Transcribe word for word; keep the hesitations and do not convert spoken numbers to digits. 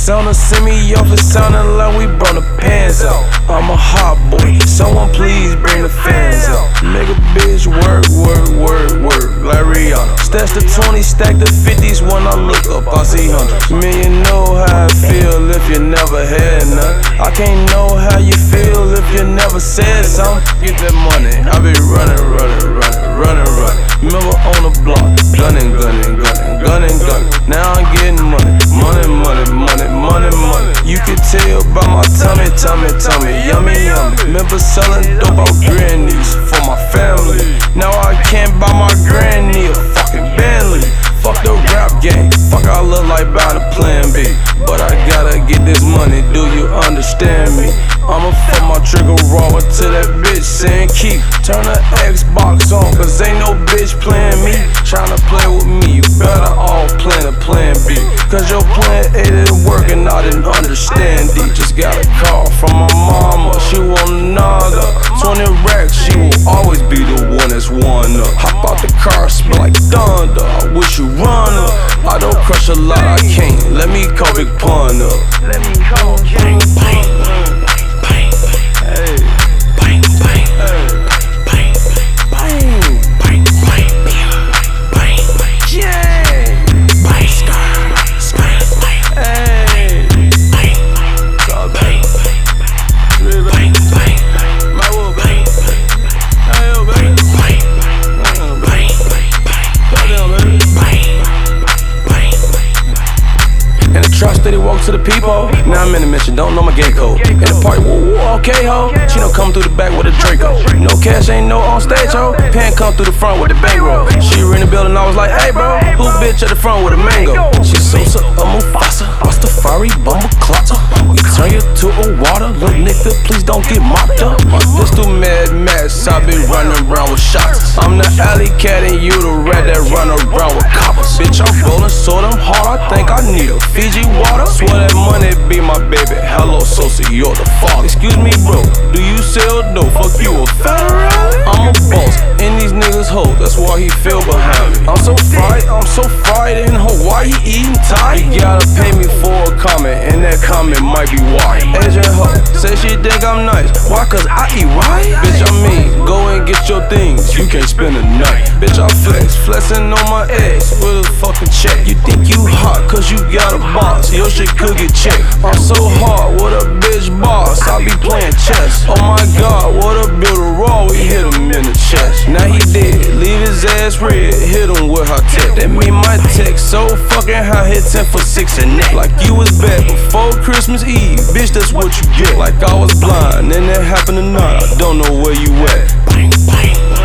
Sound send me off, it sounding like we brought the pants out. I'm a hot boy, someone please bring the fans out. Make a bitch work, work, work, work, like Rihanna. Stash the twenty, stack the fifties, when I look up, I see hundreds. Man, you know how I feel if you never had none. I can't know how you feel if you never said something. Get that money, I be running, running, running, running, running. Remember on the block, gunning, gunning, gunning, gunning, gunning. Now I'm getting money, money, money, money, money, money. You can tell by my tummy, tummy, tummy, yummy, yummy. Remember selling dope out grannies for my family. Now I can't buy my granny a fucking Bentley. Fuck the rap game, fuck I look like bout a plan B. But I gotta get this money, do you understand me? I'ma fuck my trigger raw until that bitch saying keep. Turn the Xbox on, cause ain't no bitch playing me. Tryna play with me, you better all plan a plan B. Cause your plan A didn't work and I didn't understand D. Just got a call from my mama, she want another twenty racks, she will always be the one that's one up. Hop out the car, smell like thunder, I wish you run up. I don't crush a lot, I can't, let me call Big Pun up. Let me call Bang, bang, bang, hey, bang, bang, hey, bang, bang, bang, bang, bang, yeah, bang, scar, scar, hey, bang, bang, bang, bang, my wood, bang, hey, yo, baby, bang, bang, bang, bang, bang. In the truck, steady walk to the peephole. Now I'm in the mission, don't know my gate code. In the party, woo woo, okay ho. She don't come through the back with a Draco. No cash, ain't no on stage ho. Pen come through the front with the bankroll. She in the building, I was like, hey bro, who bitch at the front with a mango? She Sosa, a Mufasa, Rastafari, bumble clotter. We turn you to a water, little nigga, please don't get mopped up. My pistol mad mess, I be running around with shots. I'm the alley cat and you the rat that run around with coppers. Bitch, I'm rolling so damn hard, I think I need a Fiji water. Swear that money be my baby. Hello, Sosa, you're the father. Excuse me, bro, do you sell dope? Fuck you, a federal? I'm a boss, and these niggas hoes, that's why he feel behind me. I'm so fried, I'm so fried in Hawaii eating Thai. You gotta pay me for a comment, and that comment might be why. Asian hoe, say she think I'm nice. Why? Cause I eat right? Bitch, I mean, go and get your things, you can't spend a night. Bitch, I flex, flexing on my ex with a fucking check. You think you hot cause you got a boss, your shit could get checked. I'm so hard, what a bitch boss, I be playing chess. Oh my god, what a builder raw, we hit him in the chest. Now he dead, leave his ass red, hit him with her tech. That mean my text so fucking high, hit ten for six and that. Like you was back before Christmas Eve, bitch, that's what you get. Like I was blind and it happened tonight, I don't know where you at. Bang, bang.